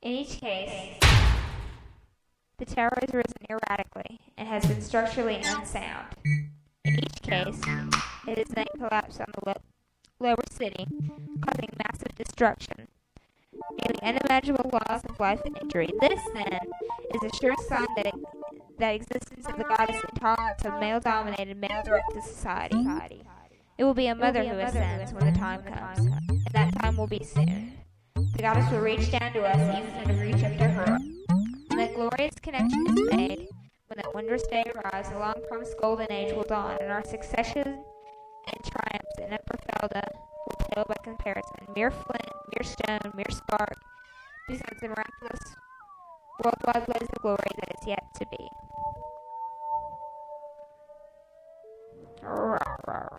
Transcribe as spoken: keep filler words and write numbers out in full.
In each case, the tower has risen erratically and has been structurally unsound. In each case, it has then collapsed on the lo- lower city, causing massive destruction, nearly unimaginable loss of life and injury. This, then, is a sure sign that, it, that existence of the goddess intolerance of male-dominated, male-directed society. It will be a mother who ascends when the time comes, and that time will be soon. The goddess will reach down to us even as we reach up to her. When that glorious connection is made, when that wondrous day arrives, the long-promised golden age will dawn, and our succession and triumphs in Upper Felda will pale by comparison. Mere flint, mere stone, mere spark, besides the miraculous worldwide blaze of glory that is yet to be.